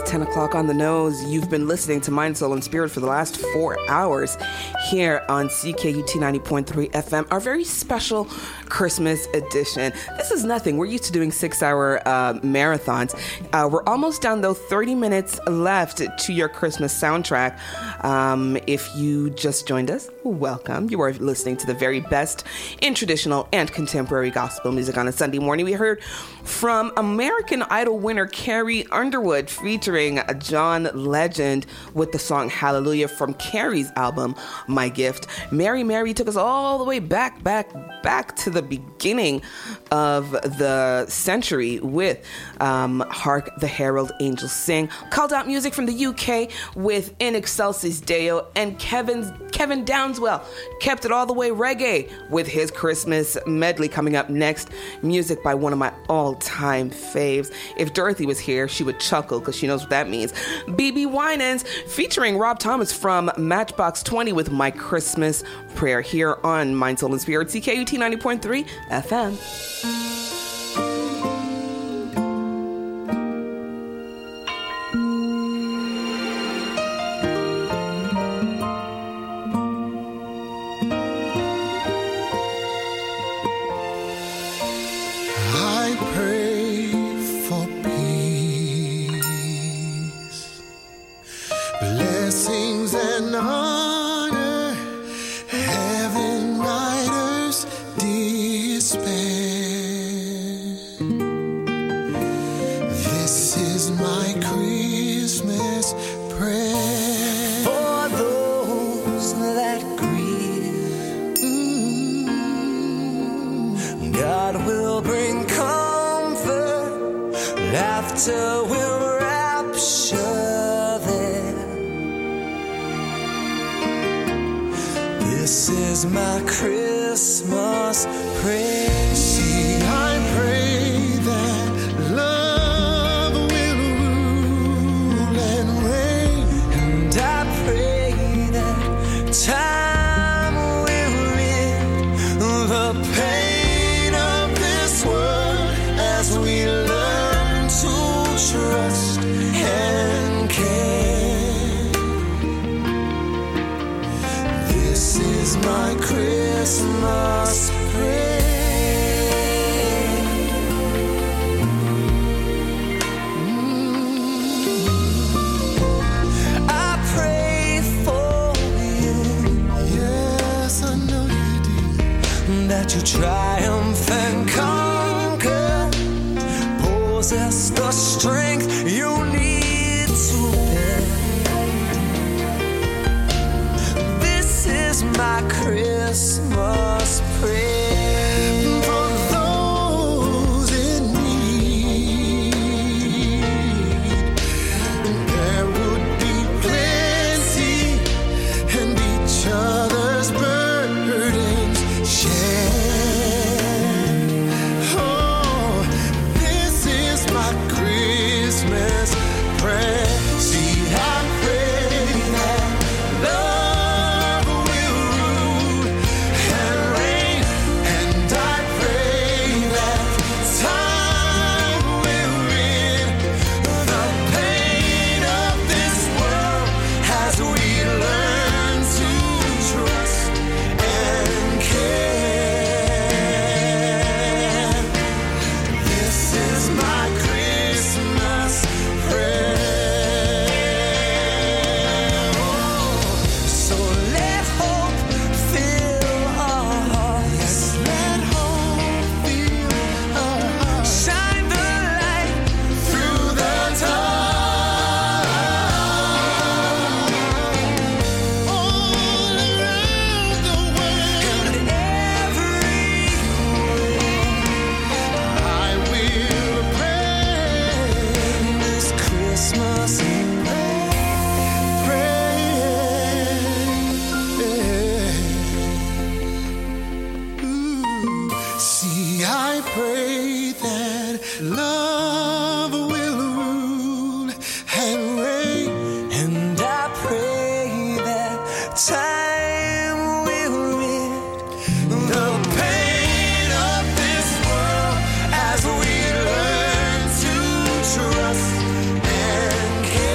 10 o'clock on the nose. You've been listening to Mind, Soul, and Spirit for the last 4 hours here on CKUT 90.3 FM, our very special Christmas edition. This is nothing. We're used to doing 6-hour marathons. We're almost done, though. 30 minutes left to your Christmas soundtrack. If you just joined us, welcome. You are listening to the very best in traditional and contemporary gospel music on a Sunday morning. We heard from American Idol winner Carrie Underwood featuring John Legend with the song Hallelujah from Carrie's album My Gift. Mary took us all the way back to the beginning of the century with Hark the Herald Angels Sing. Called out music from the UK with In Excelsis Deo, and Kevin Downswell kept it all the way reggae with his Christmas medley. Coming up next, music by one of my all-time faves. If Dorothy was here, she would chuckle because she knows what that means. BB Winans featuring Rob Thomas from Matchbox 20 with My Christmas Prayer here on Mind, Soul, and Spirit, CKUT 90.3 FM. Triumph and conquer, possess the strength you need to bear. This is my Christmas prayer for those in need. There would be plenty and each other's burdens shared. Can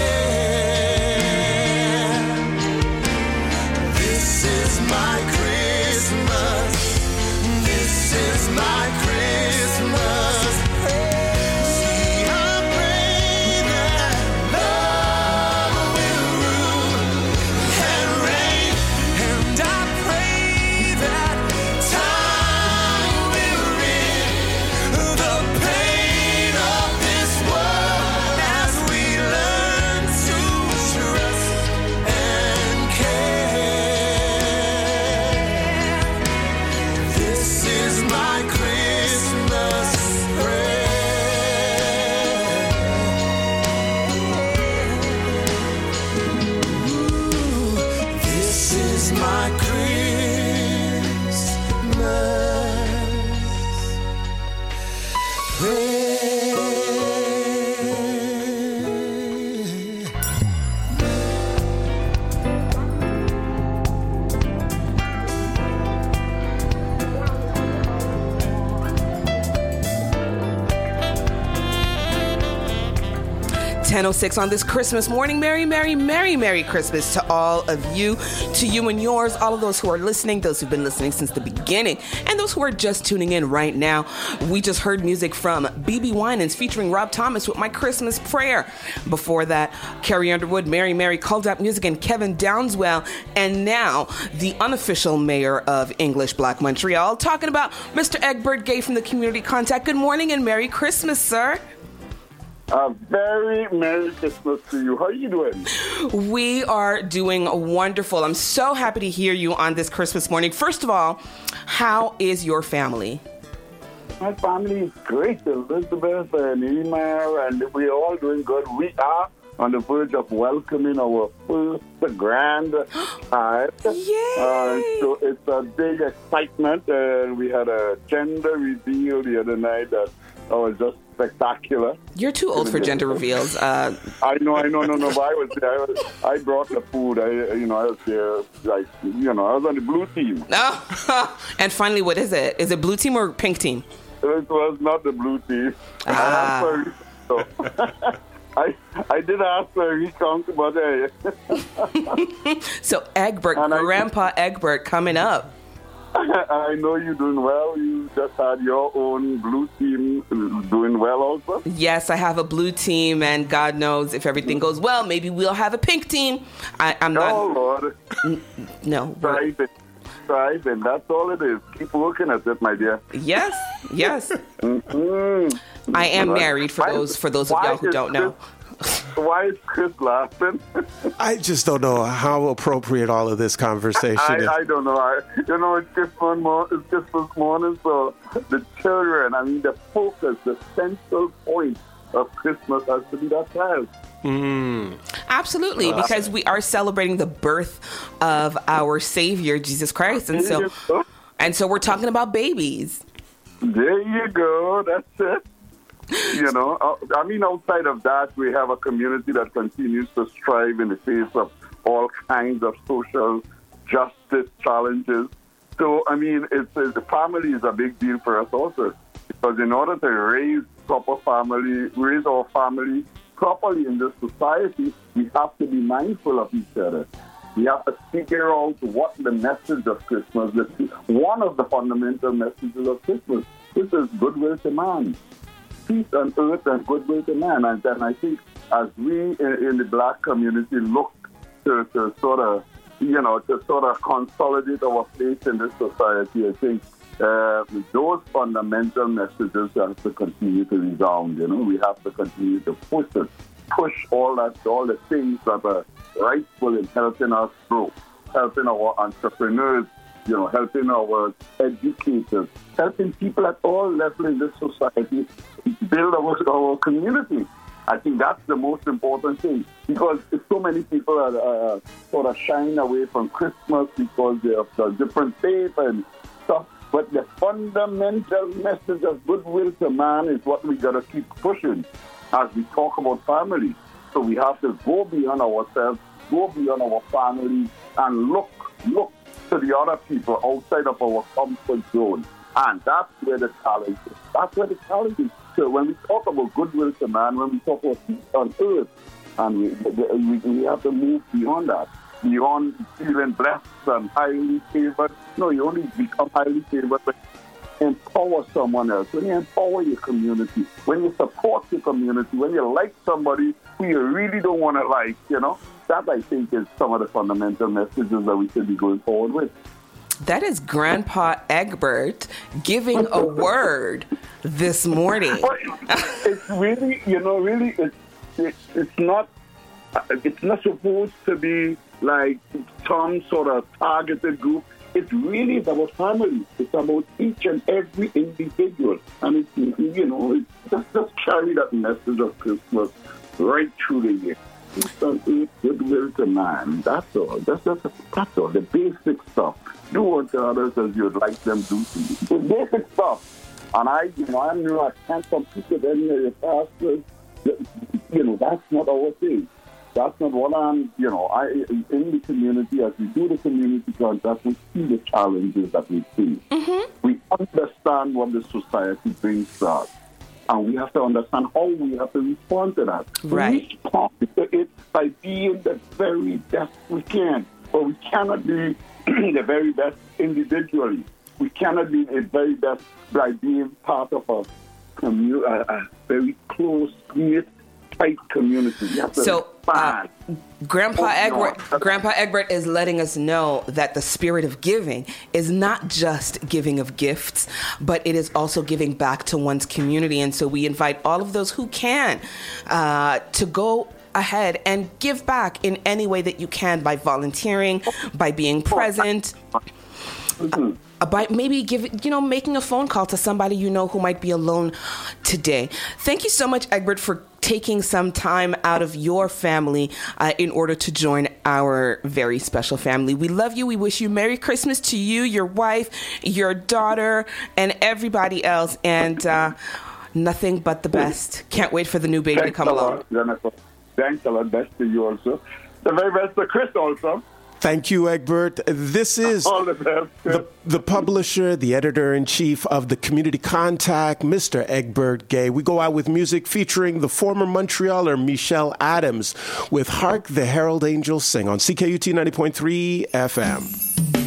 On this Christmas morning. Merry, Merry, Merry, Merry Christmas to all of you, to you and yours, all of those who are listening, those who've been listening since the beginning, and those who are just tuning in right now. We just heard music from BB Winans featuring Rob Thomas with My Christmas Prayer. Before that, Carrie Underwood, Mary Mary, Called Out Music, and Kevin Downswell. And now, the unofficial mayor of English Black Montreal, talking about Mr. Egbert Gay from the Community Contact. Good morning and Merry Christmas, sir. A very Merry Christmas to you. How are you doing? We are doing wonderful. I'm so happy to hear you on this Christmas morning. First of all, how is your family? My family is great. Elizabeth and Emma, and we're all doing good. We are on the verge of welcoming our first grand child. Yay! So it's a big excitement. We had a gender reveal the other night that was just spectacular. You're too old for gender reveals. I know. But I was there. I brought the food. I was there. I was on the blue team. Oh, and finally, what is it? Is it blue team or pink team? It was not the blue team. I did ask for a recount, but So Egbert, Grandpa Egbert, coming up. I know you're doing well. You just had your own blue team doing well also. Yes, I have a blue team, and God knows if everything goes well, maybe we'll have a pink team. I'm not. Oh, Lord. No. Striving. That's all it is. Keep working at it, my dear. Yes. Mm-hmm. I am married, for those of y'all who don't know. Why is Chris laughing? I just don't know how appropriate all of this conversation is. I don't know. It's Christmas morning, so the children, the focus, the central point of Christmas has to be that child. Absolutely, because we are celebrating the birth of our Savior, Jesus Christ. And so we're talking about babies. There you go. That's it. Outside of that, we have a community that continues to strive in the face of all kinds of social justice challenges. So, the family is a big deal for us also. Because in order to raise our family properly in this society, we have to be mindful of each other. We have to figure out what the message of Christmas is. One of the fundamental messages of Christmas, this is goodwill to man. Peace on earth and goodwill to man. And then I think as we in the Black community look to sort of consolidate our place in this society, I think those fundamental messages have to continue to resound. We have to continue to push all the things that are rightful in helping us grow, helping our entrepreneurs, helping our educators, helping people at all levels in this society build our community. I think that's the most important thing, because so many people are sort of shying away from Christmas because they have a different faith and stuff. But the fundamental message of goodwill to man is what we got to keep pushing as we talk about family. So we have to go beyond ourselves, go beyond our family, and look to the other people outside of our comfort zone. And that's where the challenge is. So when we talk about goodwill to man, when we talk about peace on earth, and we have to move beyond that, beyond feeling blessed and highly favored. No, you only become highly favored when you empower someone else, when you empower your community, when you support your community, when you like somebody who you really don't want to like, That, I think, is some of the fundamental messages that we should be going forward with. That is Grandpa Egbert giving a word this morning. It's really, it's not supposed to be like some sort of targeted group. It's really about family. It's about each and every individual. And it's, just carry that message of Christmas right through the year. Peace on earth, goodwill to man. That's all. That's all. The basic stuff. Do unto others as you'd like them to do to you. The basic stuff. And I knew I can't compete with any of your pastors. That's not our thing. That's not what I'm, in the community, as we do the community contact, we see the challenges that we see. Mm-hmm. We understand what the society brings to us. And we have to understand how we have to respond to that. Right. We respond to it by being the very best we can. But we cannot be the very best individually. We cannot be the very best by being part of a very close-knit, tight community. So, Grandpa Egbert is letting us know that the spirit of giving is not just giving of gifts, but it is also giving back to one's community. And so we invite all of those who can to go ahead and give back in any way that you can, by volunteering, by being present. By maybe making a phone call to somebody who might be alone today. Thank you so much, Egbert, for taking some time out of your family in order to join our very special family. We love you. We wish you Merry Christmas to you, your wife, your daughter, and everybody else. And nothing but the best. Can't wait for the new baby to come along. Jennifer. Thanks a lot. Best to you also. The very best to Chris also. Thank you, Egbert. This is the publisher, the editor-in-chief of the Community Contact, Mr. Egbert Gay. We go out with music featuring the former Montrealer Michelle Adams with Hark the Herald Angels Sing on CKUT 90.3 FM.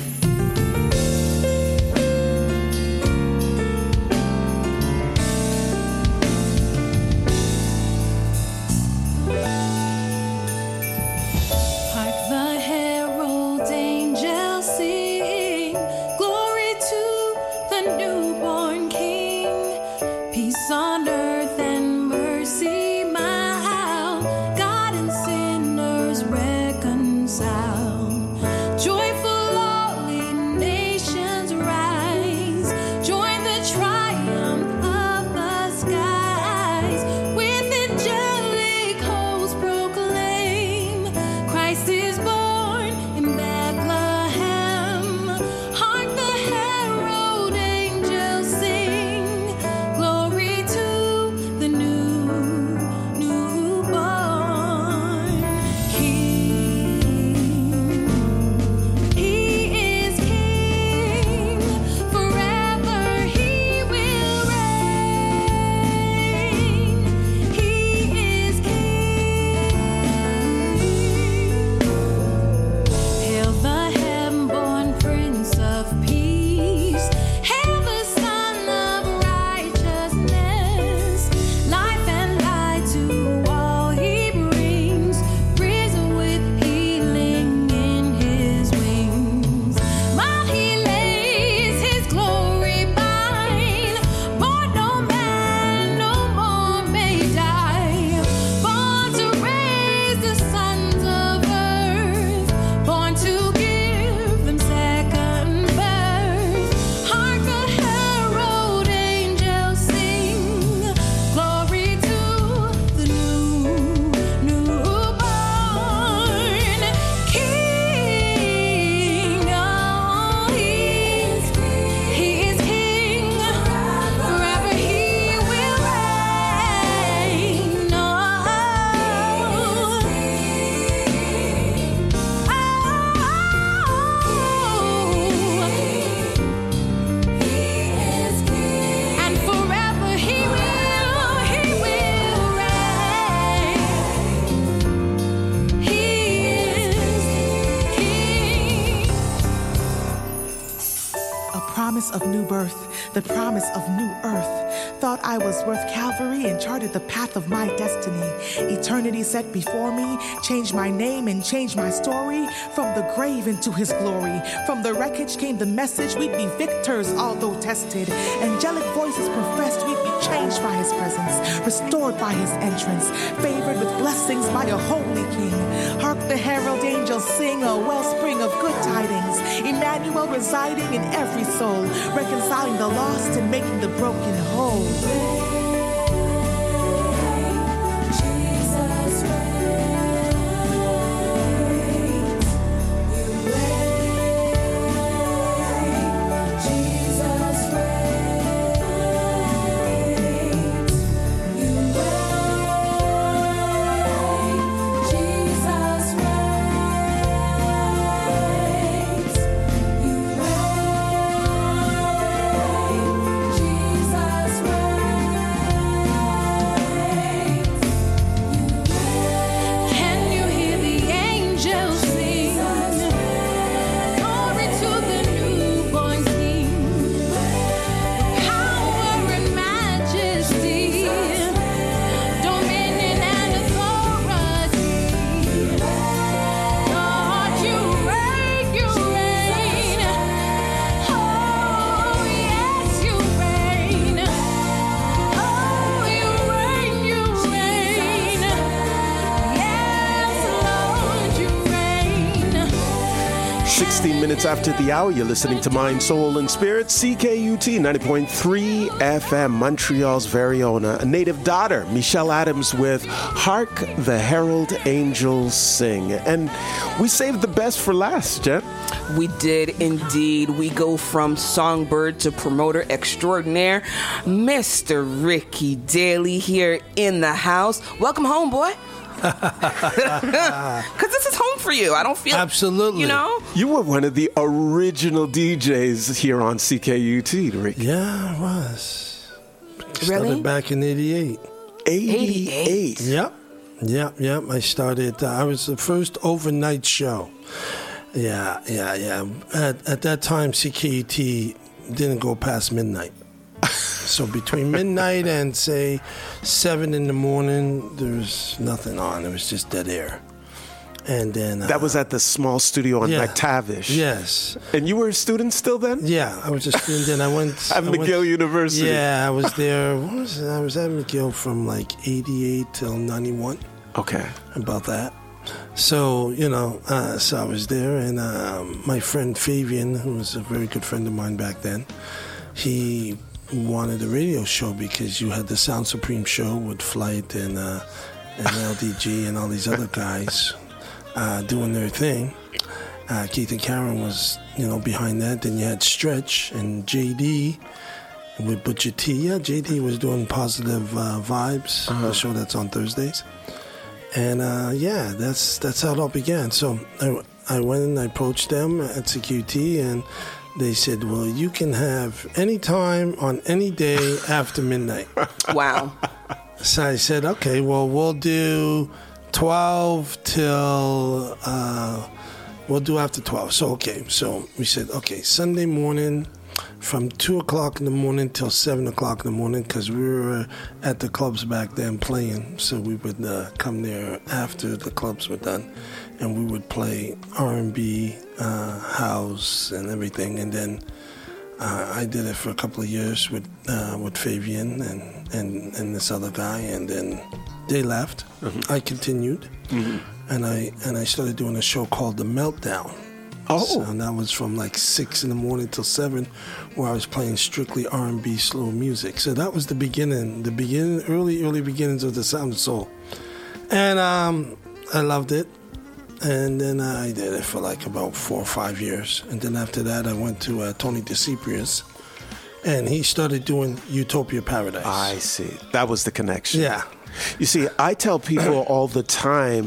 Of new birth, the promise of new earth. Thought I was worth Calvary and charted the path of my destiny. Eternity set before me, changed my name and changed my story. From the grave into his glory. From the wreckage came the message we'd be victors, although tested. Angelic voices professed we'd be changed by his presence, restored by his entrance, favored with blessings by a holy king. Hark the herald angels sing, a wellspring of good tidings. Emmanuel residing in every soul, reconciling the lost and making the broken whole. 16 minutes after the hour. You're listening to Mind, Soul, and Spirit, CKUT 90.3 FM, Montreal's very own. A native daughter, Michelle Adams with Hark the Herald Angels Sing. And we saved the best for last, Jen. We did indeed. We go from songbird to promoter extraordinaire, Mr. Ricky Daly here in the house. Welcome home, boy. Because this is home for you. I don't feel... Absolutely. You know? You were one of the original DJs here on CKUT, Rick. Yeah, I was. Really? Started back in 88. 88? Yep. I started... I was the first overnight show. Yeah. At that time, CKUT didn't go past midnight. So between midnight and, say, 7 in the morning, there was nothing on. It was just dead air. And then... that was at the small studio on McTavish. Yes. And you were a student still then? Yeah, I was a student. Then I went... At McGill University. Yeah, I was there. I was at McGill from like 88 till 91. Okay. About that. So, so I was there. And my friend Fabian, who was a very good friend of mine back then, he... wanted a radio show because you had the Sound Supreme show with Flight and LDG and all these other guys doing their thing. Keith and Karen was, behind that. Then you had Stretch and JD with Butcher T. Yeah, JD was doing Positive Vibes, the show that's on Thursdays. And that's how it all began. So I went and I approached them at CQT and they said, well, you can have any time on any day after midnight. Wow. So I said, okay, well, we'll do 12 till, we'll do after 12. So we said, okay, Sunday morning from 2 o'clock in the morning till 7 o'clock in the morning because we were at the clubs back then playing. So we would come there after the clubs were done. And we would play R&B, house, and everything. And then I did it for a couple of years with Fabian and this other guy. And then they left. Mm-hmm. I continued, and I started doing a show called The Meltdown. Oh, and that was from like 6 in the morning till 7, where I was playing strictly R&B slow music. So that was the early beginnings of the Sound of Soul, and I loved it. And then I did it for like about 4 or 5 years. And then after that, I went to Tony DeCiprius, and he started doing Utopia Paradise. I see. That was the connection. Yeah. You see, I tell people all the time,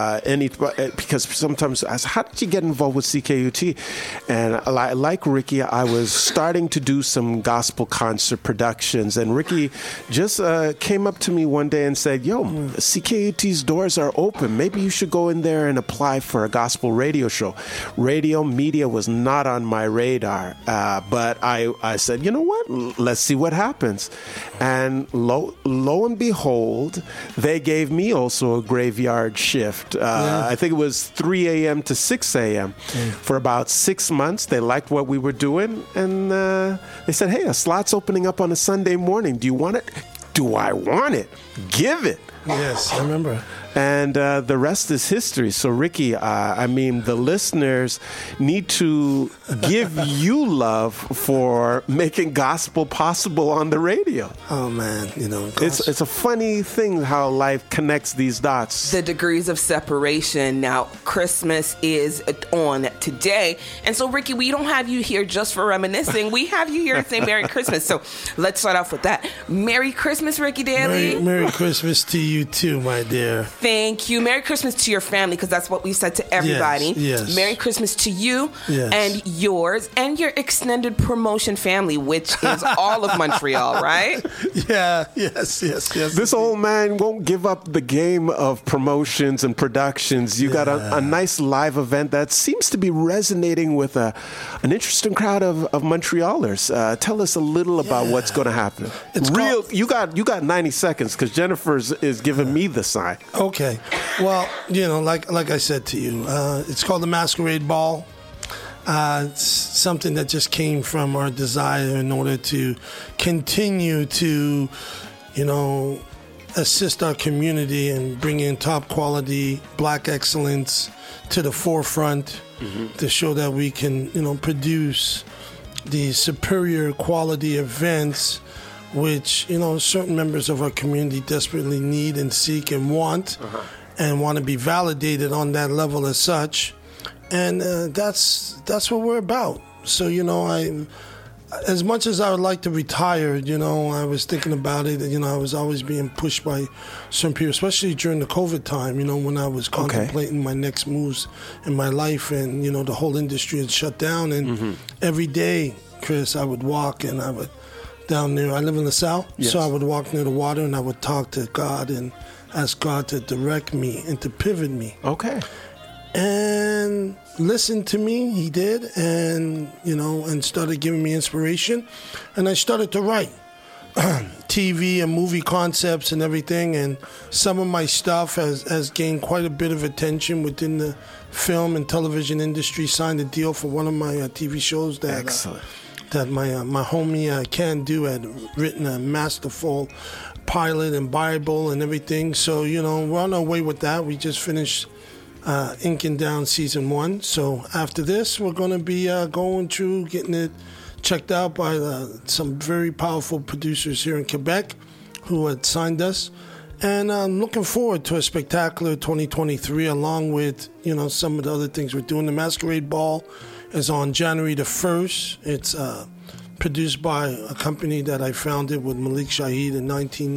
because sometimes I say, how did you get involved with CKUT? And like Ricky, I was starting to do some gospel concert productions. And Ricky just came up to me one day and said, yo, CKUT's doors are open. Maybe you should go in there and apply for a gospel radio show. Radio media was not on my radar. But I said, you know what? Let's see what happens. And lo and behold, they gave me also a graveyard shift. I think it was 3 a.m. to 6 a.m. For about 6 months. They liked what we were doing, and they said, hey, a slot's opening up on a Sunday morning. Do you want it? Do I want it? Give it. Yes, I remember. And the rest is history. So, Ricky, the listeners need to give you love for making gospel possible on the radio. Oh, man. It's a funny thing how life connects these dots. The degrees of separation. Now, Christmas is on today. And so, Ricky, we don't have you here just for reminiscing. We have you here to say Merry Christmas. So let's start off with that. Merry Christmas, Ricky Daly. Merry Christmas to you, too, my dear. Thank you. Merry Christmas to your family, because that's what we said to everybody. Yes. Merry Christmas to you and yours and your extended promotion family, which is all of Montreal, right? Yeah. Yes. This old man won't give up the game of promotions and productions. You got a nice live event that seems to be resonating with an interesting crowd of Montrealers. Tell us a little about what's going to happen. You got 90 seconds because Jennifer is giving me the sign. Okay. Well, like I said to you, it's called the Masquerade Ball. It's something that just came from our desire in order to continue to, assist our community in bringing top quality black excellence to the forefront, to show that we can, produce the superior quality events which, certain members of our community desperately need and seek and want, and want to be validated on that level as such. And that's what we're about. So, as much as I would like to retire, I was thinking about it. I was always being pushed by some people, especially during the COVID time, when I was contemplating my next moves in my life, and, the whole industry had shut down. And every day, Chris, I would walk, and I would down there. I live in the South, so I would walk near the water, and I would talk to God and ask God to direct me and to pivot me. Okay. And listened to me, he did, and and started giving me inspiration, and I started to write TV and movie concepts and everything, and some of my stuff has gained quite a bit of attention within the film and television industry. Signed a deal for one of my TV shows that that my homie Can Do had written a masterful pilot and Bible and everything. So we're on our way with that. We just finished inking down season 1. So after this, we're going to be going through getting it checked out by some very powerful producers here in Quebec who had signed us. And I'm looking forward to a spectacular 2023, along with, some of the other things we're doing. The Masquerade Ball is on January the 1st. It's produced by a company that I founded with Malik Shahid in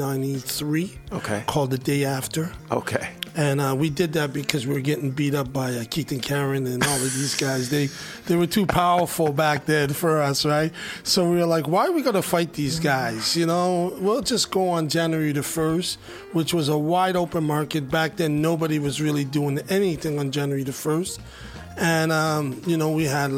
1993 called The Day After. Okay. And we did that because we were getting beat up by Keith and Karen and all of these guys. They were too powerful back then for us, right? So we were like, why are we going to fight these guys? We'll just go on January the 1st, which was a wide open market. Back then, nobody was really doing anything on January the 1st. And, we had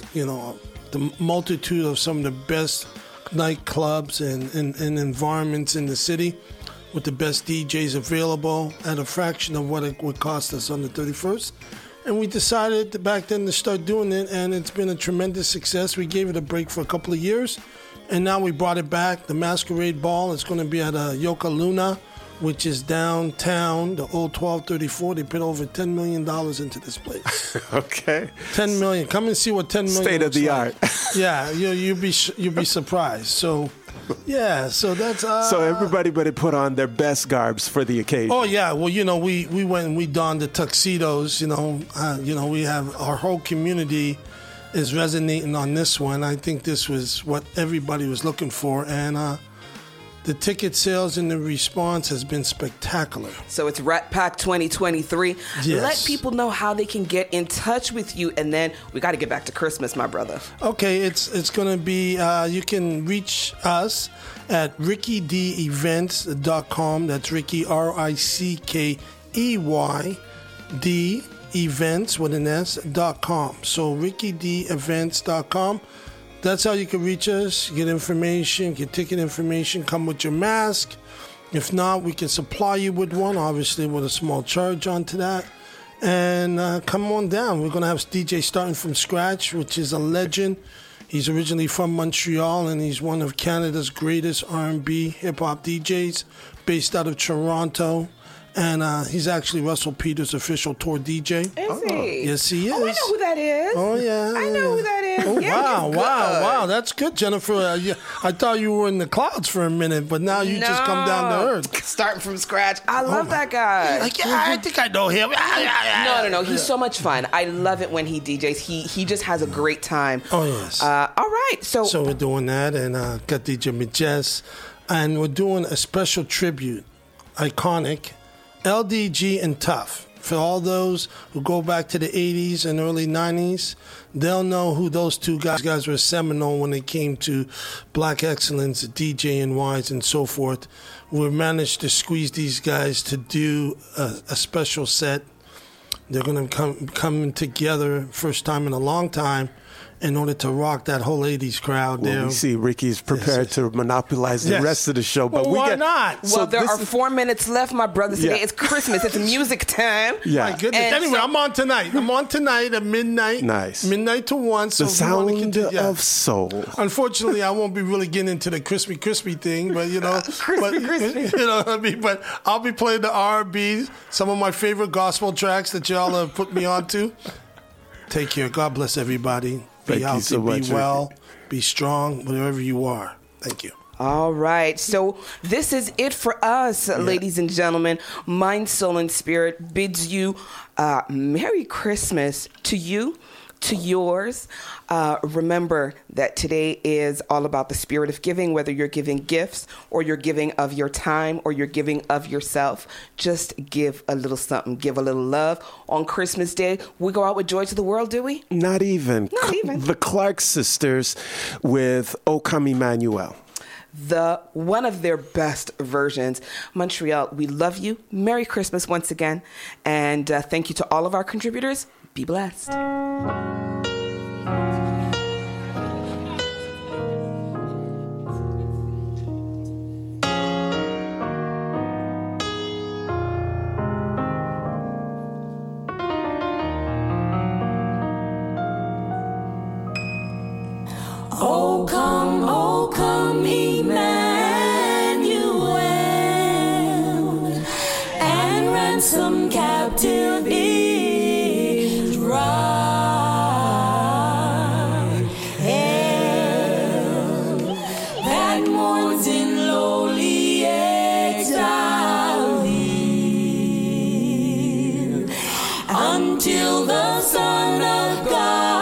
the multitude of some of the best nightclubs and environments in the city, with the best DJs available at a fraction of what it would cost us on the 31st. And we decided back then to start doing it, and it's been a tremendous success. We gave it a break for a couple of years, and now we brought it back. The Masquerade Ball is going to be at Yoka Luna, which is downtown, the old 1234. They put over $10 million into this place. Okay. $10 million. Come and see what $10 million State of the art. Yeah, you'll be surprised. So... yeah, so that's... so everybody better put on their best garbs for the occasion. Oh, yeah. Well, we went and we donned the tuxedos, we have... Our whole community is resonating on this one. I think this was what everybody was looking for, and the ticket sales and the response has been spectacular. So it's Rat Pack 2023. Yes. Let people know how they can get in touch with you, and then we got to get back to Christmas, my brother. Okay, it's going to be, you can reach us at RickyDEvents.com. That's Ricky, RICKEY, D, events with an S.com. So RickyDEvents.com. That's how you can reach us, get information, get ticket information, come with your mask. If not, we can supply you with one, obviously with a small charge onto that. And come on down. We're going to have DJ starting from scratch, which is a legend. He's originally from Montreal, and he's one of Canada's greatest R&B hip-hop DJs, based out of Toronto. And he's actually Russell Peters' official tour DJ. Is he? Yes, he is. Oh, I know who that is. Oh, yeah. I know who that is. Oh, yeah, wow. That's good, Jennifer. I thought you were in the clouds for a minute, but now you just come down to earth. Starting from scratch. I love that guy. I think I know him. No. He's so much fun. I love it when he DJs. He just has a great time. Oh, yes. All right. So we're doing that, and got DJ Majest, and we're doing a special tribute, iconic, LDG and Tough. For all those who go back to the 80s and early 90s, they'll know who those two guys were seminal when it came to black excellence, DJing wise, and so forth. We managed to squeeze these guys to do a special set. They're going to come together first time in a long time, in order to rock that whole 80s crowd there. Well, we see Ricky's prepared to monopolize the rest of the show. But why not? Well, there are 4 minutes left, my brothers. Today it's Christmas. It's music time. Yeah. My goodness. And anyway, I'm on tonight at midnight. Nice. Midnight to 1. So the sound of soul. Unfortunately, I won't be really getting into the crispy thing, but crispy. You know what I mean? But I'll be playing the R&B, some of my favorite gospel tracks that y'all have put me onto. Take care. God bless everybody. Be healthy, so be well, be strong, wherever you are. Thank you. All right. So this is it for us, ladies and gentlemen. Mind, Soul, and Spirit bids you Merry Christmas to you, to yours. Remember that today is all about the spirit of giving, whether you're giving gifts or you're giving of your time or you're giving of yourself. Just give a little something, give a little love. On Christmas Day, we go out with joy to the world, do we? Not even. The Clark sisters with O Come Emmanuel. One of their best versions. Montreal, we love you. Merry Christmas once again. And thank you to all of our contributors. Be blessed. Oh come, Emmanuel, and ransom captive Israel. That mourns in lowly exile until the Son of God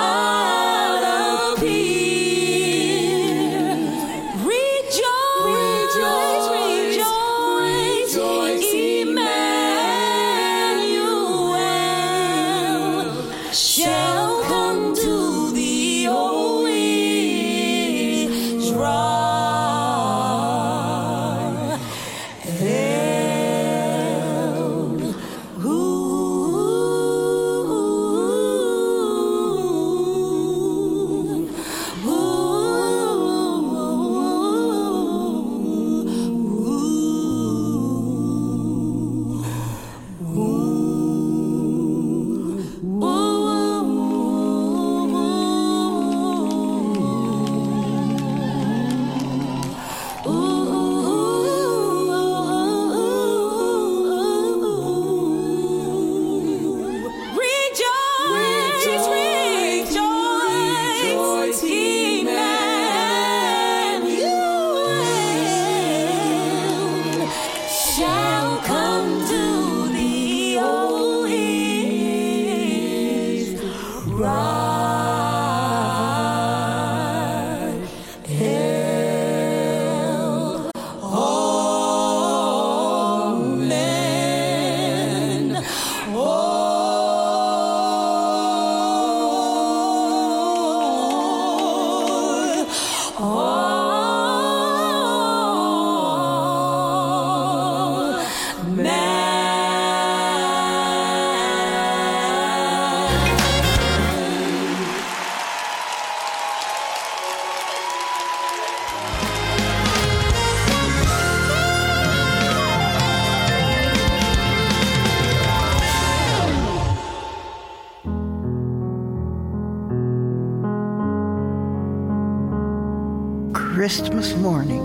Christmas morning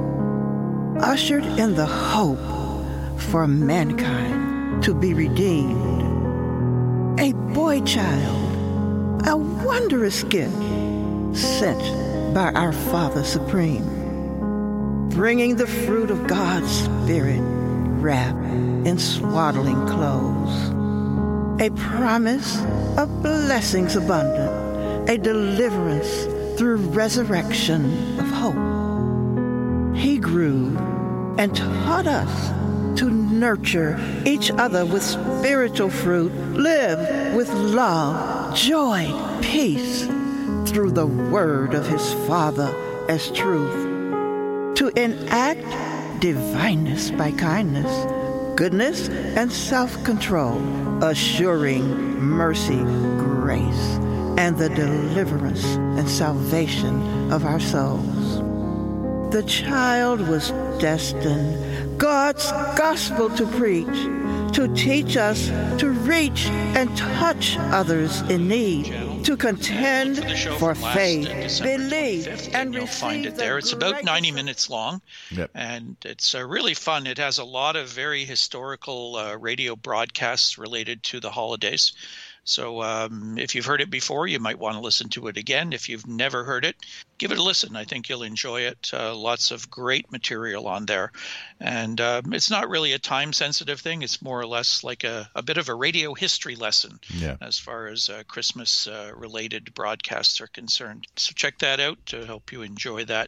ushered in the hope for mankind to be redeemed. A boy child, a wondrous gift sent by our Father Supreme, bringing the fruit of God's Spirit wrapped in swaddling clothes. A promise of blessings abundant, a deliverance through resurrection of hope. He grew and taught us to nurture each other with spiritual fruit, live with love, joy, peace, through the word of his Father as truth, to enact divineness by kindness, goodness, and self-control, assuring mercy, grace, and the deliverance and salvation of our souls. The child was destined God's gospel to preach, to teach us to reach and touch others in need, to contend for faith, believe, and you'll find it there. It's about 90 minutes long, and it's really fun. It has a lot of very historical radio broadcasts related to the holidays. So if you've heard it before, you might want to listen to it again. If you've never heard it, give it a listen. I think you'll enjoy it. Lots of great material on there. And it's not really a time-sensitive thing. It's more or less like a bit of a radio history lesson as far as Christmas-related broadcasts are concerned. So check that out to help you enjoy that,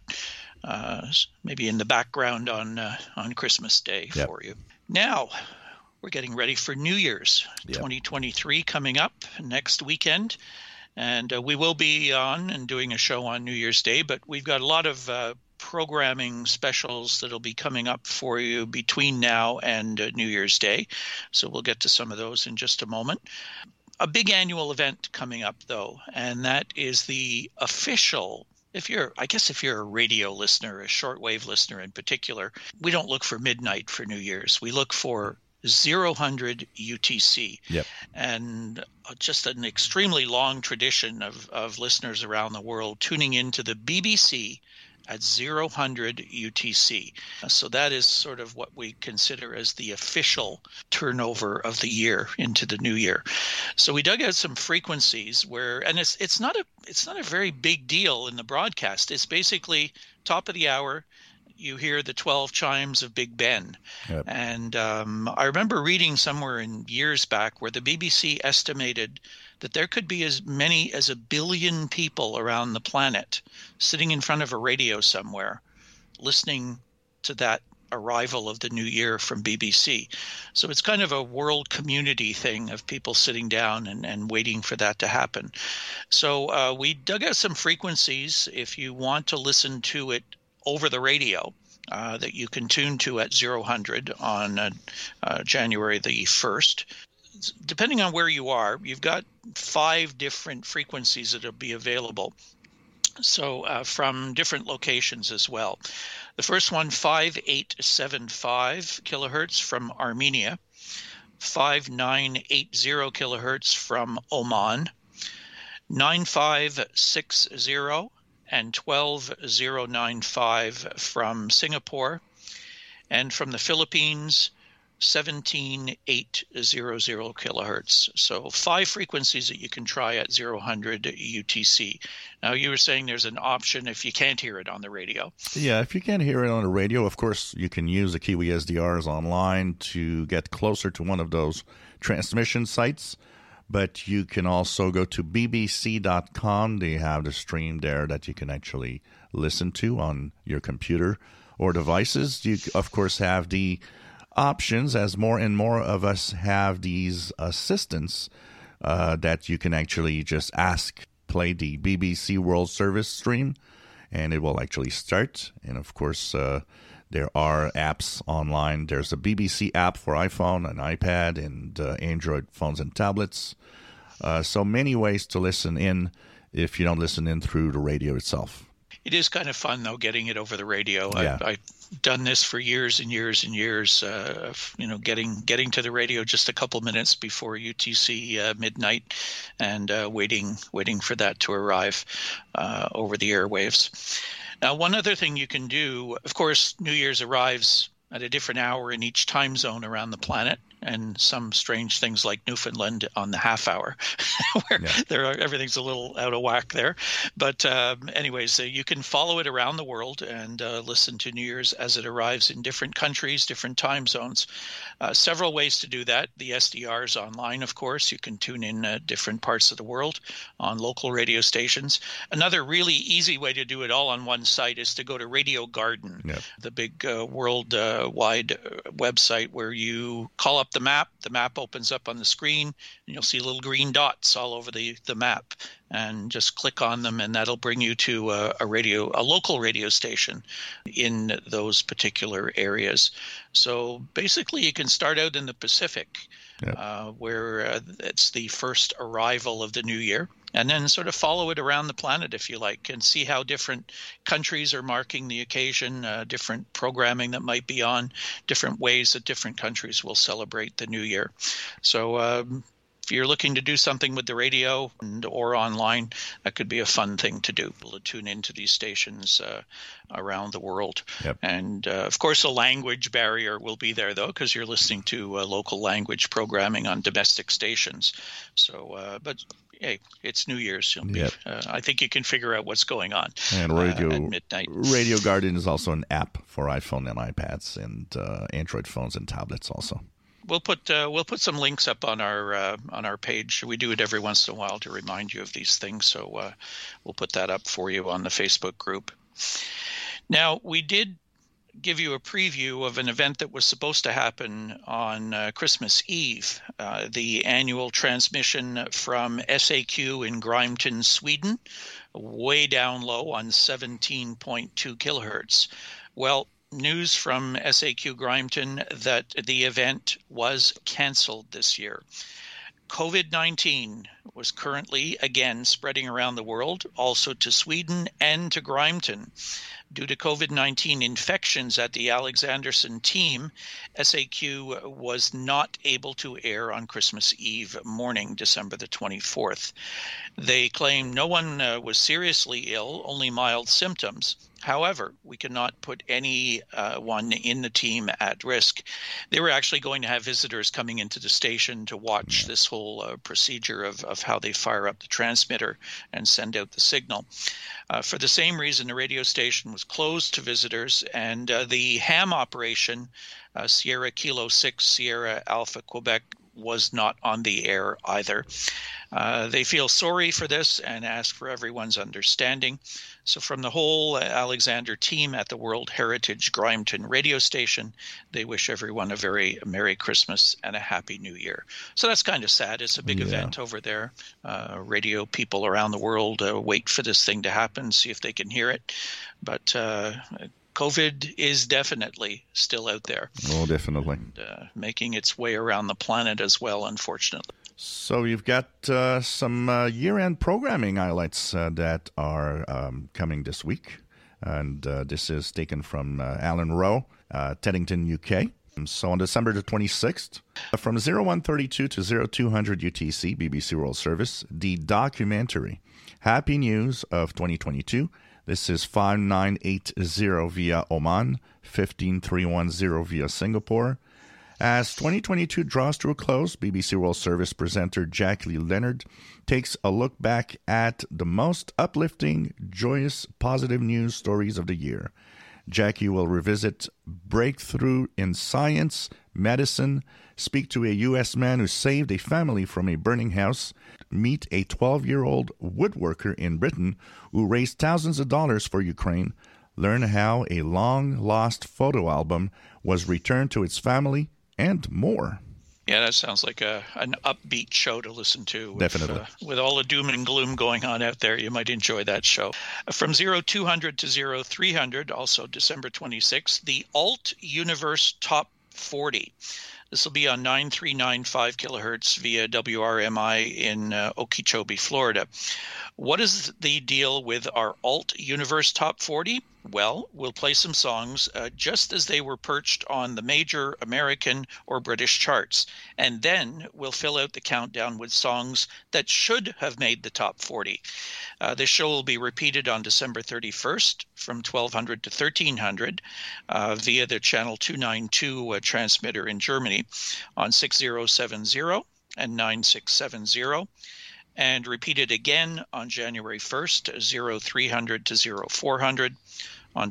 maybe in the background on Christmas Day for you. Now, we're getting ready for New Year's 2023 coming up next weekend. And we will be on and doing a show on New Year's Day, but we've got a lot of programming specials that'll be coming up for you between now and New Year's Day. So we'll get to some of those in just a moment. A big annual event coming up, though, and that is the official if you're a radio listener, a shortwave listener in particular, we don't look for midnight for New Year's. We look for 0000 UTC. And just an extremely long tradition of listeners around the world tuning into the BBC at 0000 UTC. So that is sort of what we consider as the official turnover of the year into the new year. So we dug out some frequencies and it's not a very big deal in the broadcast. It's basically top of the hour. You hear the 12 chimes of Big Ben. And I remember reading somewhere in years back where the BBC estimated that there could be as many as 1 billion people around the planet sitting in front of a radio somewhere listening to that arrival of the new year from BBC. So it's kind of a world community thing of people sitting down and waiting for that to happen. So we dug out some frequencies if you want to listen to it over the radio that you can tune to at 0000 on January the 1st. Depending on where you are, you've got 5 different frequencies that will be available. So from different locations as well. The first one, 5875 kilohertz from Armenia, 5980 kilohertz from Oman, 9560 and 12095 from Singapore, and from the Philippines, 17800 kilohertz. So 5 frequencies that you can try at 0000 UTC. Now, you were saying there's an option if you can't hear it on the radio. Yeah, if you can't hear it on the radio, of course, you can use the Kiwi SDRs online to get closer to one of those transmission sites. But you can also go to bbc.com. They have the stream there that you can actually listen to on your computer or devices. You, of course, have the options as more and more of us have these assistants that you can actually just ask, play the BBC World Service stream, and it will actually start. And, of course, there are apps online. There's a BBC app for iPhone and iPad and Android phones and tablets. So many ways to listen in if you don't listen in through the radio itself. It is kind of fun, though, getting it over the radio. Yeah. I've done this for years and years and years, getting to the radio just a couple minutes before UTC midnight and waiting for that to arrive over the airwaves. Now, one other thing you can do, of course, New Year's arrives at a different hour in each time zone around the planet, and some strange things like Newfoundland on the half hour, where everything's a little out of whack there. But anyways, you can follow it around the world and listen to New Year's as it arrives in different countries, different time zones. Several ways to do that. The SDRs online, of course. You can tune in different parts of the world on local radio stations. Another really easy way to do it all on one site is to go to Radio Garden, the big worldwide website where you call up the map opens up on the screen, and you'll see little green dots all over the map. and just click on them, and that'll bring you to a local radio station in those particular areas. So basically, you can start out in the Pacific, where it's the first arrival of the new year, and then sort of follow it around the planet, if you like, and see how different countries are marking the occasion, different programming that might be on, different ways that different countries will celebrate the new year. So if you're looking to do something with the radio or online, that could be a fun thing to do, to tune into these stations around the world. Yep. And, of course, a language barrier will be there, though, because you're listening to local language programming on domestic stations. So, but hey, it's New Year's. I think you can figure out what's going on and at midnight. Radio Garden is also an app for iPhone and iPads and Android phones and tablets also. We'll put some links up on our page. We do it every once in a while to remind you of these things. So we'll put that up for you on the Facebook group. Now, we did give you a preview of an event that was supposed to happen on Christmas Eve, the annual transmission from SAQ in Grymeton, Sweden, way down low on 17.2 kilohertz. Well, news from SAQ Grymeton that the event was canceled this year. COVID-19 was currently again spreading around the world, also to Sweden and to Grymeton. Due to COVID-19 infections at the Alexanderson team, SAQ was not able to air on Christmas Eve morning, December the 24th. They claim no one was seriously ill, only mild symptoms. However, we cannot put anyone in the team at risk. They were actually going to have visitors coming into the station to watch this whole procedure of how they fire up the transmitter and send out the signal. For the same reason, the radio station was closed to visitors, and the ham operation, Sierra Kilo 6 Sierra Alpha Quebec, was not on the air either. They feel sorry for this and ask for everyone's understanding. So from the whole Alexander team at the World Heritage Grymeton radio station, they wish everyone a very Merry Christmas and a Happy New Year. So that's kind of sad. It's a big event over there. Radio people around the world wait for this thing to happen, see if they can hear it. But COVID is definitely still out there. Oh, definitely. And, making its way around the planet as well, unfortunately. So you've got some year-end programming highlights that are coming this week. And this is taken from Alan Rowe, Teddington, UK. So on December the 26th, from 0132 to 0200 UTC, BBC World Service, the documentary Happy News of 2022. This is 5980 via Oman, 15310 via Singapore. As 2022 draws to a close, BBC World Service presenter Jackie Leonard takes a look back at the most uplifting, joyous, positive news stories of the year. Jackie will revisit breakthrough in science, medicine, speak to a U.S. man who saved a family from a burning house, meet a 12-year-old woodworker in Britain who raised thousands of dollars for Ukraine, learn how a long-lost photo album was returned to its family, and more. Yeah, that sounds like an upbeat show to listen to. Definitely. With all the doom and gloom going on out there, you might enjoy that show. From 0200 to 0300, also December 26th, the Alt Universe Top 40. This will be on 9395 kilohertz via WRMI in Okeechobee, Florida. What is the deal with our Alt Universe Top 40? Well, we'll play some songs just as they were perched on the major American or British charts. And then we'll fill out the countdown with songs that should have made the top 40. This show will be repeated on December 31st from 1200 to 1300 via the Channel 292 transmitter in Germany on 6070 and 9670. And repeated again on January 1st, 0300 to 0400 on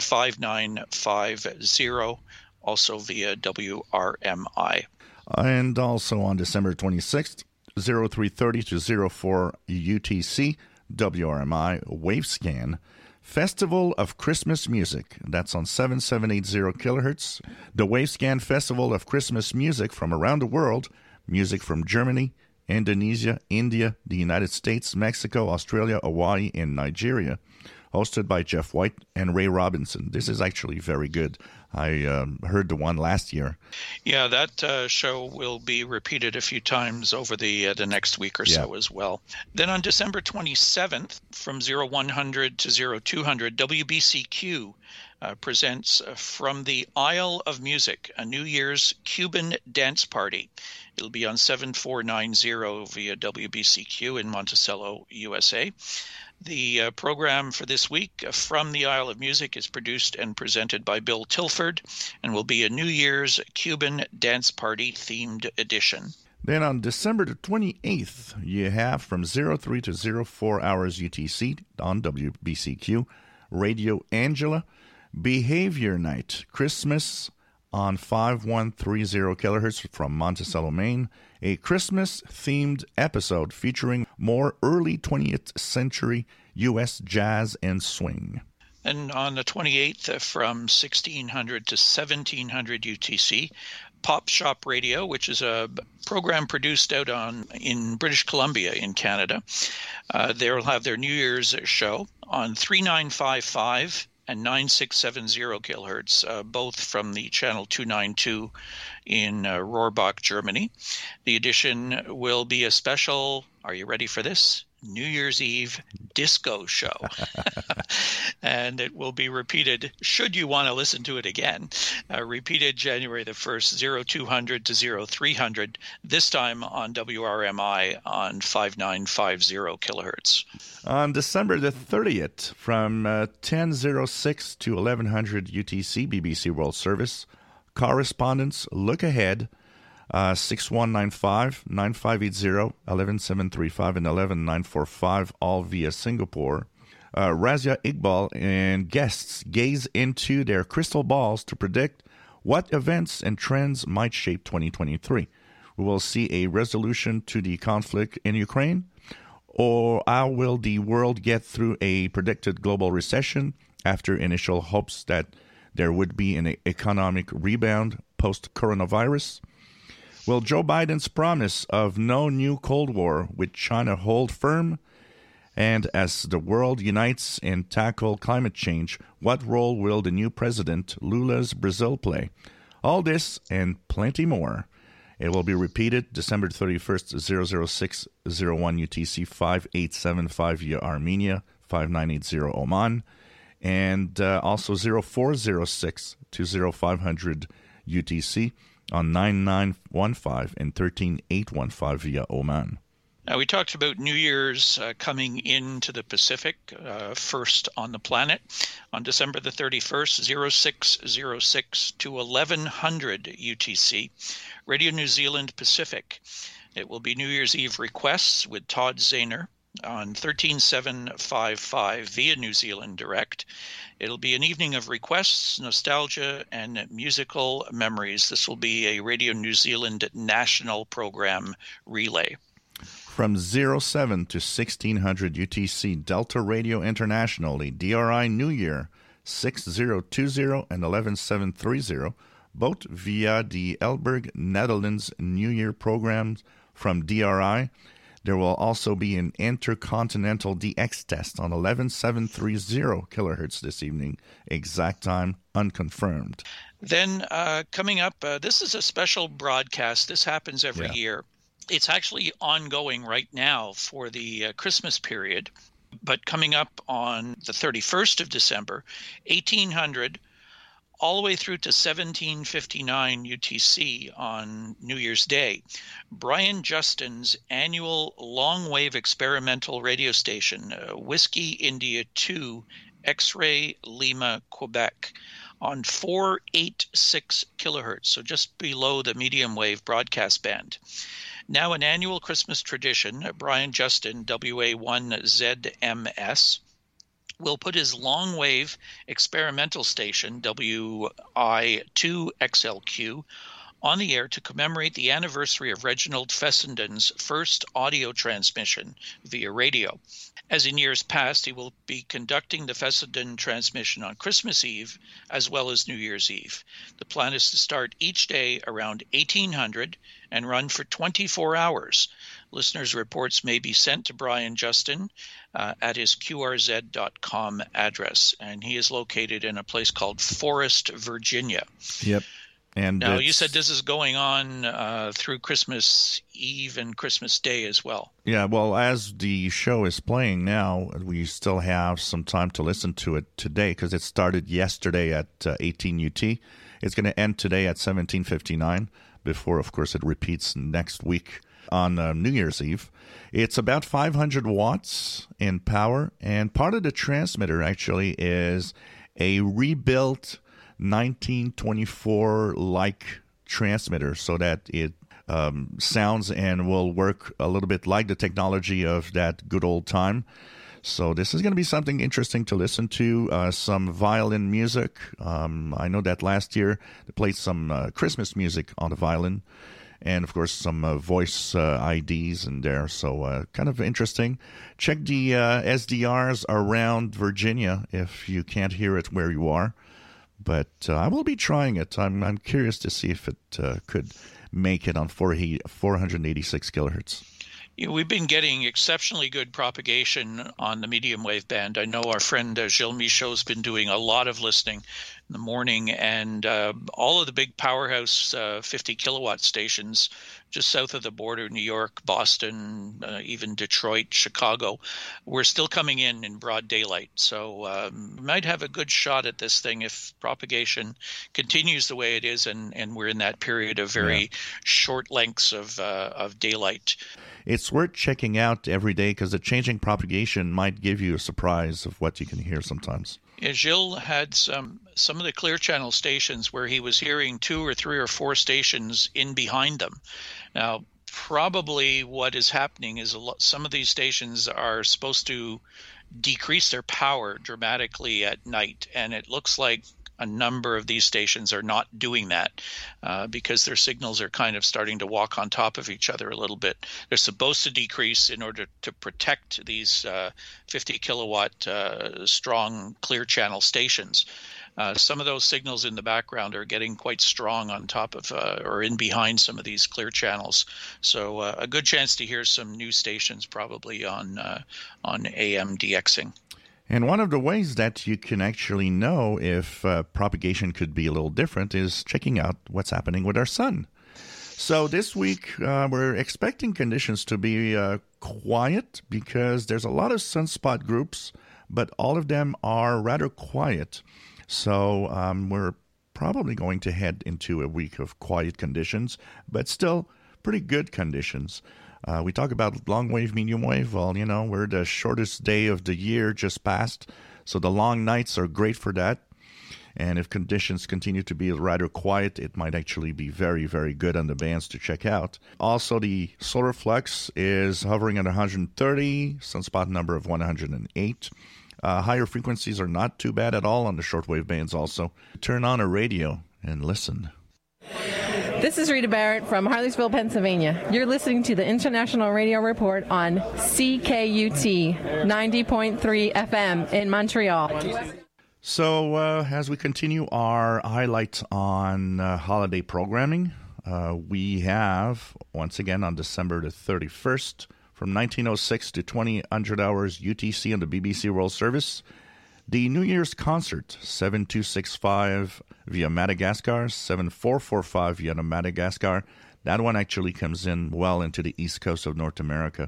5950, also via WRMI. And also on December 26th, 0330 to 04 UTC, WRMI Wavescan, Festival of Christmas Music. That's on 7780 kilohertz. The Wavescan Festival of Christmas Music from around the world, music from Germany, Indonesia, India, the United States, Mexico, Australia, Hawaii, and Nigeria, hosted by Jeff White and Ray Robinson. This is actually very good. I heard the one last year. Yeah, that show will be repeated a few times over the next week or so as well. Then on December 27th, from 0100 to 0200, WBCQ presents From the Isle of Music, a New Year's Cuban dance party. It'll be on 7490 via WBCQ in Monticello, USA. The program for this week, From the Isle of Music, is produced and presented by Bill Tilford and will be a New Year's Cuban dance party themed edition. Then on December the 28th, you have from 03 to 04 hours UTC on WBCQ, Radio Angela, Behavior Night, Christmas on 5130 kilohertz from Monticello, Maine, a Christmas-themed episode featuring more early 20th century U.S. jazz and swing. And on the 28th, from 1600 to 1700 UTC, Pop Shop Radio, which is a program produced out in British Columbia in Canada. They'll have their New Year's show on 3955 and 9670 kilohertz, both from the channel 292 in Rohrbach, Germany. The edition will be a special, are you ready for this? New Year's Eve disco show. And it will be repeated, should you want to listen to it again, repeated January the 1st, 0200 to 0300, this time on WRMI on 5950 kilohertz. On December the 30th, from 10:06 to 1100 UTC, BBC World Service, Correspondence Look Ahead, 6195, 9580, 11735, and 11945, all via Singapore. Razia Iqbal and guests gaze into their crystal balls to predict what events and trends might shape 2023. We will see a resolution to the conflict in Ukraine, or how will the world get through a predicted global recession after initial hopes that there would be an economic rebound post-coronavirus? Will Joe Biden's promise of no new Cold War with China hold firm? And as the world unites and tackle climate change, what role will the new president, Lula's Brazil, play? All this and plenty more. It will be repeated December 31st, 00601 UTC 5875 via Armenia, 5980 Oman, and also 0406 to 0500 UTC on 9915 and 13815 via Oman. Now, we talked about New Year's coming into the Pacific, first on the planet. On December the 31st, 0606 to 1100 UTC, Radio New Zealand Pacific. It will be New Year's Eve requests with Todd Zahner on 13755 via New Zealand Direct. It'll be an evening of requests, nostalgia, and musical memories. This will be a Radio New Zealand national program relay. From 07 to 1600 UTC, Delta Radio International, the DRI New Year, 6020 and 11730, both via the Elburg, Netherlands New Year programs from DRI. There will also be an intercontinental DX test on 11730 kilohertz this evening. Exact time unconfirmed. Then coming up, this is a special broadcast. This happens every year. It's actually ongoing right now for the Christmas period, but coming up on the 31st of December, 1800, all the way through to 1759 UTC on New Year's Day, Brian Justin's annual long-wave experimental radio station, Whiskey India 2, X-Ray Lima, Quebec, on 486 kilohertz, so just below the medium wave broadcast band. Now an annual Christmas tradition, Brian Justin, WA1ZMS, will put his long-wave experimental station, WI2XLQ, on the air to commemorate the anniversary of Reginald Fessenden's first audio transmission via radio. As in years past, he will be conducting the Fessenden transmission on Christmas Eve as well as New Year's Eve. The plan is to start each day around 1800 and run for 24 hours. Listeners' reports may be sent to Brian Justin at his qrz.com address, and he is located in a place called Forest, Virginia. Yep. And now, you said this is going on through Christmas Eve and Christmas Day as well. Yeah, well, as the show is playing now, we still have some time to listen to it today because it started yesterday at 18 UT. It's going to end today at 17:59 before, of course, it repeats next week on New Year's Eve. It's about 500 watts in power, and part of the transmitter actually is a rebuilt 1924-like transmitter so that it sounds and will work a little bit like the technology of that good old time. So this is going to be something interesting to listen to, some violin music. I know that last year they played some Christmas music on the violin, and, of course, some voice IDs in there. So kind of interesting. Check the SDRs around Virginia if you can't hear it where you are. But I will be trying it. I'm curious to see if it could make it on 486 kilohertz. We've been getting exceptionally good propagation on the medium wave band. I know our friend Gilles Michaud's been doing a lot of listening in the morning, and all of the big powerhouse 50 kilowatt stations just south of the border, New York, Boston, even Detroit, Chicago, we're still coming in broad daylight. So we might have a good shot at this thing if propagation continues the way it is, and we're in that period of very short lengths of daylight. It's worth checking out every day because the changing propagation might give you a surprise of what you can hear sometimes. Yeah, Gilles had some of the Clear Channel stations where he was hearing 2 or 3 or 4 stations in behind them. Now, probably what is happening is some of these stations are supposed to decrease their power dramatically at night, and it looks like a number of these stations are not doing that because their signals are kind of starting to walk on top of each other a little bit. They're supposed to decrease in order to protect these 50 kilowatt strong Clear Channel stations. Some of those signals in the background are getting quite strong on top of or in behind some of these Clear Channels. So a good chance to hear some new stations probably on AM DXing. And one of the ways that you can actually know if propagation could be a little different is checking out what's happening with our sun. So this week, we're expecting conditions to be quiet because there's a lot of sunspot groups, but all of them are rather quiet. So we're probably going to head into a week of quiet conditions, but still pretty good conditions. We talk about long wave, medium wave. Well, you know, we're the shortest day of the year just passed, so the long nights are great for that. And if conditions continue to be rather quiet, it might actually be very, very good on the bands to check out. Also, the solar flux is hovering at 130, sunspot number of 108. Higher frequencies are not too bad at all on the shortwave bands also. Turn on a radio and listen. This is Rita Barrett from Harleysville, Pennsylvania. You're listening to the International Radio Report on CKUT 90.3 FM in Montreal. So as we continue our highlights on holiday programming, we have, once again, on December the 31st, from 1906 to 2000 hours UTC on the BBC World Service, the New Year's concert, 7265 via Madagascar, 7445 via Madagascar. That one actually comes in well into the east coast of North America.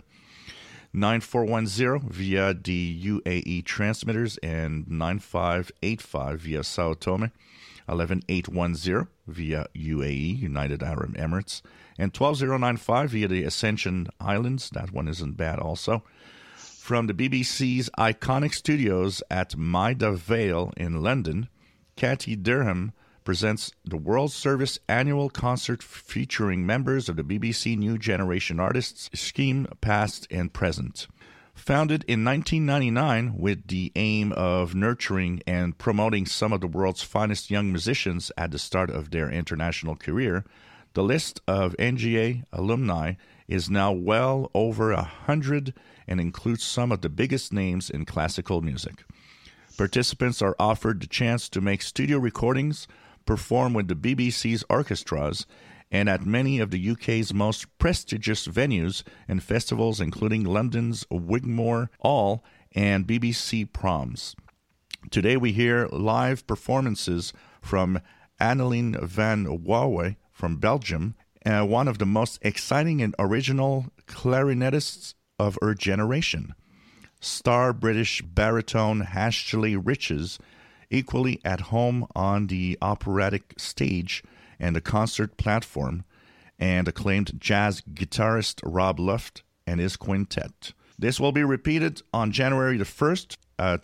9410 via the UAE transmitters, and 9585 via Sao Tome. 11810 via UAE, United Arab Emirates. And 12095 via the Ascension Islands. That one isn't bad also. From the BBC's iconic studios at Maida Vale in London, Cathy Durham presents the World Service annual concert featuring members of the BBC New Generation Artists scheme, past and present. Founded in 1999 with the aim of nurturing and promoting some of the world's finest young musicians at the start of their international career, The list of NGA alumni is now well over 100 and includes some of the biggest names in classical music. Participants are offered the chance to make studio recordings, perform with the BBC's orchestras, and at many of the UK's most prestigious venues and festivals, including London's Wigmore Hall and BBC Proms. Today we hear live performances from Anneleen van Wouwe from Belgium, one of the most exciting and original clarinetists of her generation. Star British baritone Ashley Riches, equally at home on the operatic stage and the concert platform, and acclaimed jazz guitarist Rob Luft and his quintet. This will be repeated on January the 1st,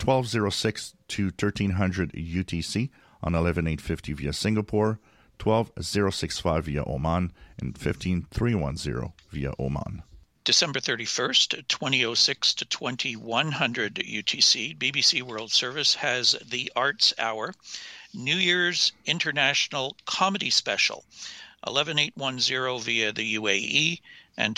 12:06 to 1300 UTC on 11850 via Singapore, 12065 via Oman, and 15310 via Oman. December 31st, 2006 to 2100 UTC, BBC World Service has the Arts Hour, New Year's International Comedy Special, 11810 via the UAE and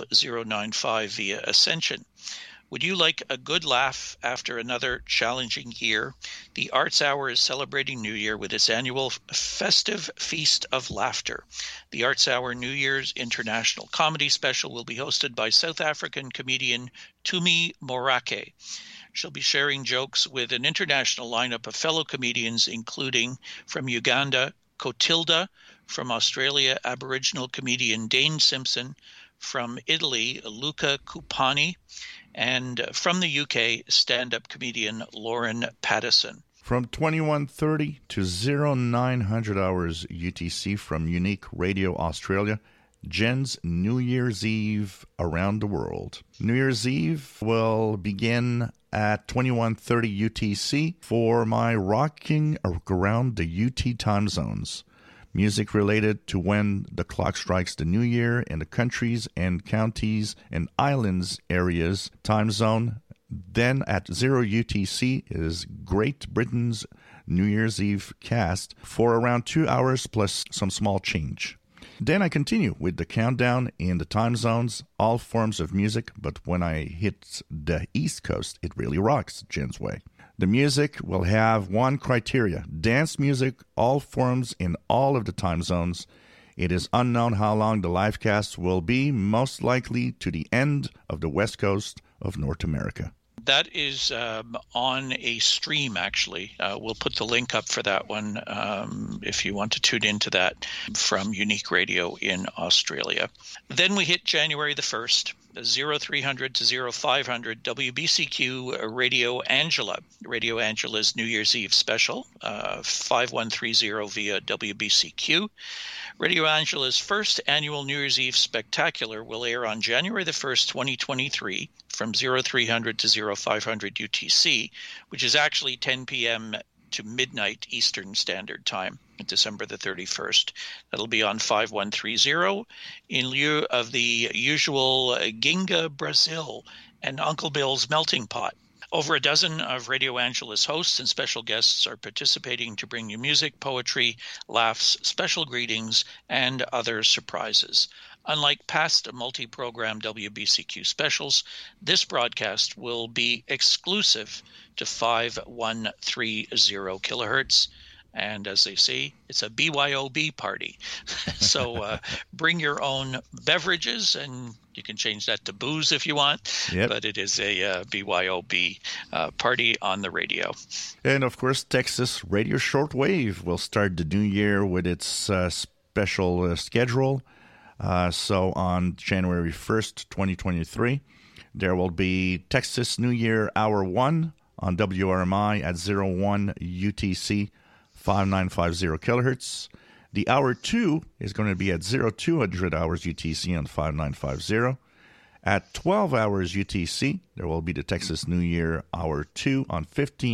12095 via Ascension. Would you like a good laugh after another challenging year? The Arts Hour is celebrating New Year with its annual festive feast of laughter. The Arts Hour New Year's International Comedy Special will be hosted by South African comedian Tumi Morake. She'll be sharing jokes with an international lineup of fellow comedians, including from Uganda, Cotilda, from Australia, Aboriginal comedian Dane Simpson, from Italy, Luca Cupani, and from the UK, stand-up comedian Lauren Pattison. From 21:30 to 0900 hours UTC from Unique Radio Australia, Jen's New Year's Eve around the world. New Year's Eve will begin at 21:30 UTC for my rocking around the UT time zones. Music related to when the clock strikes the new year in the countries and counties and islands areas time zone. Then at 0 UTC is Great Britain's New Year's Eve cast for around 2 hours plus some small change. Then I continue with the countdown in the time zones, all forms of music, but when I hit the East Coast, it really rocks Jen's way. The music will have one criteria: dance music, all forms in all of the time zones. It is unknown how long the live cast will be, most likely to the end of the West Coast of North America. That is on a stream, actually. We'll put the link up for that one if you want to tune into that from Unique Radio in Australia. Then we hit January the 1st, 0300 to 0500 WBCQ Radio Angela. Radio Angela's New Year's Eve special, 5130 via WBCQ. Radio Angela's first annual New Year's Eve spectacular will air on January the 1st, 2023 from 0300 to 0500 UTC, which is actually 10 p.m. to midnight Eastern Standard Time, December the 31st. That'll be on 5130 in lieu of the usual Ginga Brazil and Uncle Bill's Melting Pot. Over a dozen of Radio Angela's hosts and special guests are participating to bring you music, poetry, laughs, special greetings, and other surprises. Unlike past multi-program WBCQ specials, this broadcast will be exclusive to 5130 kilohertz. And as they say, it's a BYOB party. So bring your own beverages, and you can change that to booze if you want. Yep. But it is a BYOB party on the radio. And, of course, Texas Radio Shortwave will start the new year with its special schedule. So on January 1st, 2023, there will be Texas New Year Hour 1 on WRMI at 01 UTC, 5950 kilohertz. The Hour 2 is going to be at 0200 hours UTC on 5950. At 12 hours UTC, there will be the Texas New Year Hour 2 on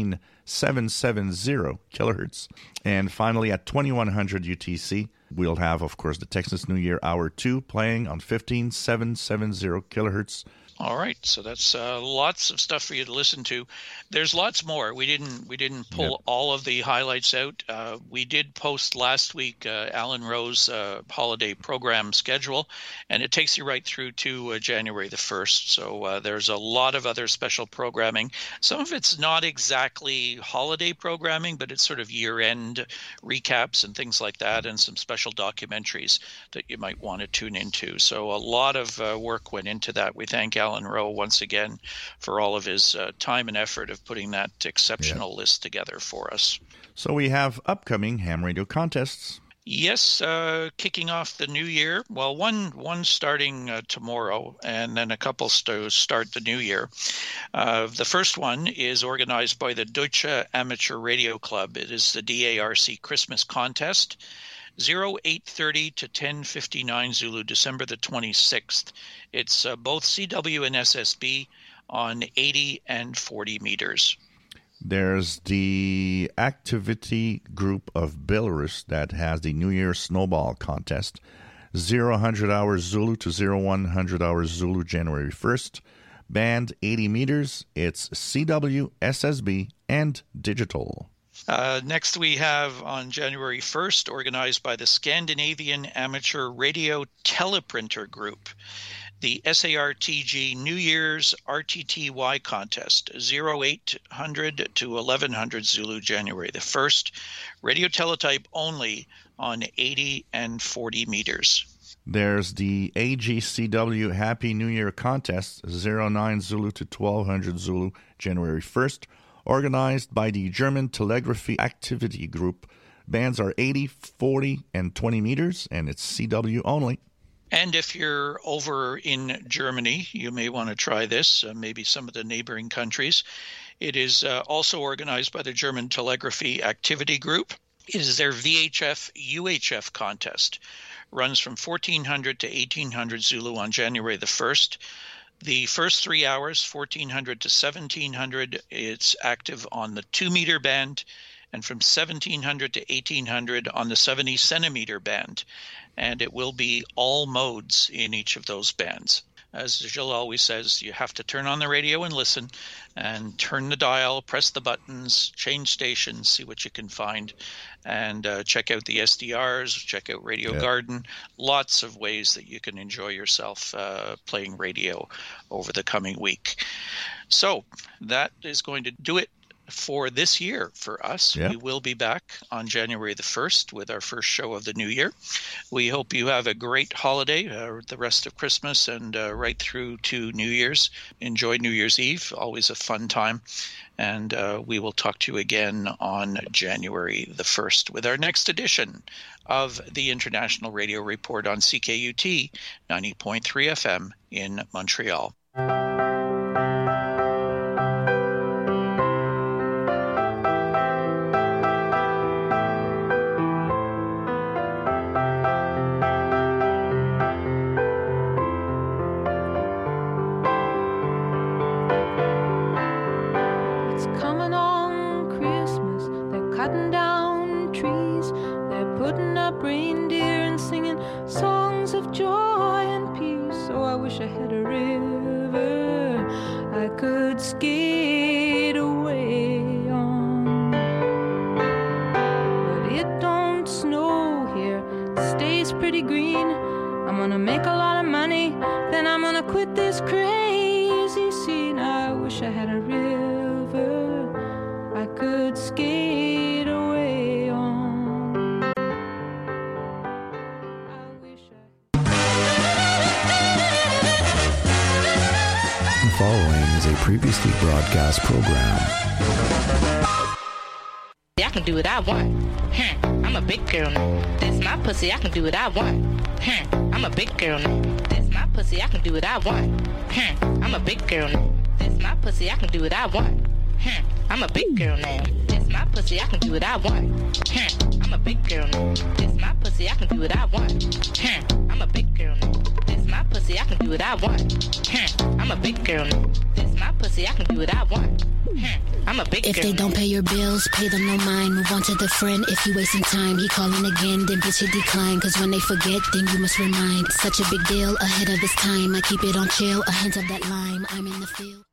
15770 kilohertz. And finally, at 2100 UTC, we'll have, of course, the Texas New Year Hour 2 playing on 15770 kilohertz. All right, so that's lots of stuff for you to listen to. There's lots more. We didn't pull all of the highlights out. We did post last week Alan Rowe's holiday program schedule, and it takes you right through to January the 1st. So there's a lot of other special programming. Some of it's not exactly holiday programming, but it's sort of year-end recaps and things like that, and some special documentaries that you might want to tune into. So a lot of work went into that. We thank Alan Rowe once again for all of his time and effort of putting that exceptional list together for us. So we have upcoming ham radio contests. Yes, kicking off the new year. Well, one starting tomorrow, and then a couple start the new year. The first one is organized by the Deutsche Amateur Radio Club. It is the DARC Christmas Contest. 0830 to 10:59 Zulu, December the 26th. It's both CW and SSB on 80 and 40 meters. There's the activity group of Belarus that has the New Year Snowball Contest. 0100 hours Zulu to 0100 hours Zulu, January 1st. Band 80 meters. It's CW, SSB, and digital. Next we have on January 1st, organized by the Scandinavian Amateur Radio Teleprinter Group, the SARTG New Year's RTTY Contest, 0800 to 1100 Zulu, January the 1st. Radio teletype only on 80 and 40 meters. There's the AGCW Happy New Year Contest, 09 Zulu to 1200 Zulu, January 1st. Organized by the German Telegraphy Activity Group. Bands are 80, 40, and 20 meters, and it's CW only. And if you're over in Germany, you may want to try this, maybe some of the neighboring countries. It is also organized by the German Telegraphy Activity Group. It is their VHF-UHF contest. Runs from 1400 to 1800 Zulu on January the 1st. The first 3 hours, 1400 to 1700, it's active on the 2-meter band, and from 1700 to 1800 on the 70-centimeter band. And it will be all modes in each of those bands. As Jill always says, you have to turn on the radio and listen, and turn the dial, press the buttons, change stations, see what you can find, and check out the SDRs, check out Radio Garden. Lots of ways that you can enjoy yourself playing radio over the coming week. So that is going to do it for this year for us. We will be back on January the 1st with our first show of the new year. We hope you have a great holiday, the rest of Christmas and right through to New Year's. Enjoy New Year's Eve, always a fun time. And we will talk to you again on January the 1st with our next edition of the International Radio Report on CKUT 90.3 FM in Montreal. Previously broadcast program. I can do what I want. I'm a big girl now. This my pussy, I can do what I want. I'm a big girl now. This my pussy, I can do what I want. I'm a big girl now. This my pussy, I can do what I want. I'm a big girl now. This my pussy, I can do what I want. I'm a big girl now. This my pussy, I can do what I want. I'm a big girl now. This my pussy, I can do what I want. I'm a big girl now. This my pussy, I can do what I want. I'm a big girl. If they don't pay your bills, pay them no mind. Move on to the friend. If you wasting time, he calling again, then bitch hit decline. Cause when they forget, then you must remind. Such a big deal, ahead of his time. I keep it on chill, a hint of that lime. I'm in the field.